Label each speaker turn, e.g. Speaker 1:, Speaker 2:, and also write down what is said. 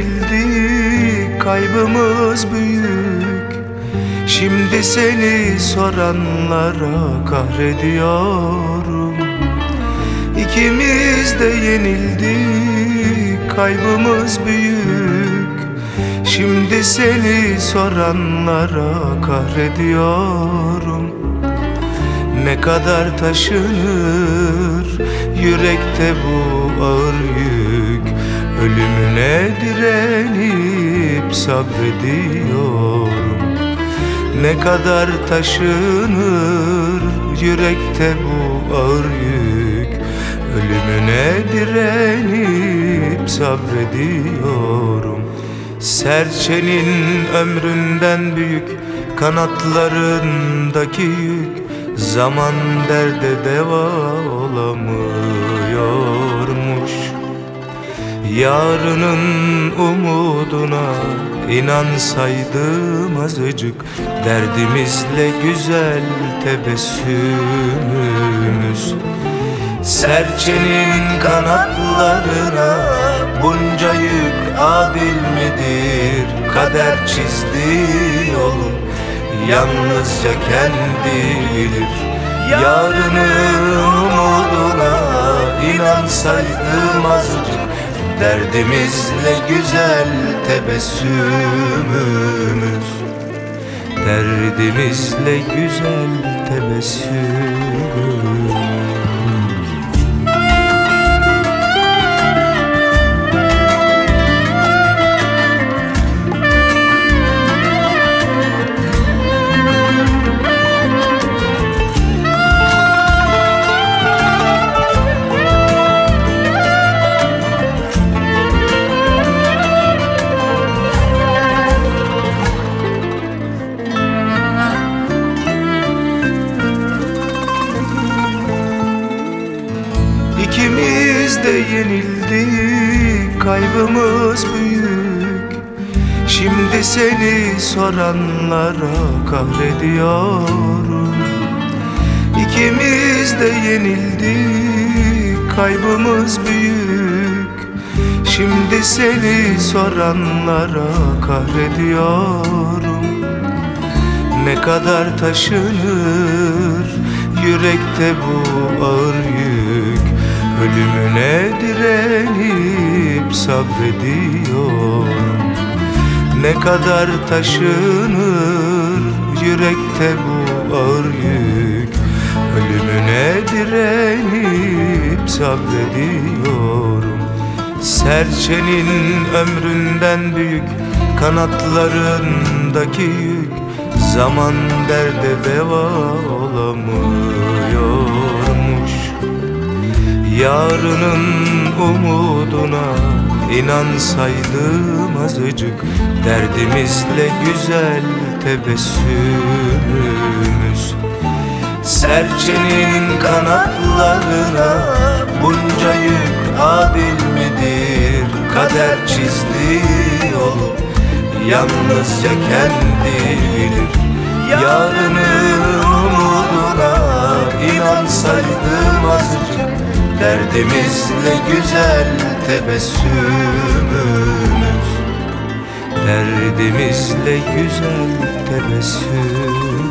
Speaker 1: yenildi, kaybımız büyük. Şimdi seni soranlara kahrediyorum. İkimiz de yenildik, kaybımız büyük. Şimdi seni soranlara kahrediyorum. Ne kadar taşınır yürekte bu ağır yük, ölümüne direnip sabrediyorum. Ne kadar taşınır yürekte bu ağır yük, ölümüne direnip sabrediyorum. Serçenin ömründen büyük kanatlarındaki yük, zaman derde deva olamıyormuş. Yarının umuduna inansaydım azıcık, derdimizle güzel tebessümümüz. Serçenin kanatlarına bunca yük adil midir? Kader çizdi yolu, yalnızca kendi bilir. Yarının umuduna inansaydım azıcık, derdimizle güzel tebessümümüz. Derdimizle güzel tebessümümüz. İkimiz de yenildik, kaybımız büyük. Şimdi seni soranlara kahrediyorum. İkimiz de yenildik, kaybımız büyük. Şimdi seni soranlara kahrediyorum. Ne kadar taşınır yürekte bu ağır yük, ölümüne direnip sabrediyorum. Ne kadar taşınır yürekte bu ağır yük, ölümüne direnip sabrediyorum. Serçenin ömründen büyük kanatlarındaki yük, zaman derde deva olamıyormuş. Yarının umuduna inansaydım azıcık, derdimizle güzel tebessümümüz. Serçenin kanatlarına bunca yük adil midir? Kader çizdi yolu, yalnızca kendi bilir. Yarının umuduna inansaydım azıcık, derdimizle güzel tebessümümüz. Derdimizle güzel tebessüm.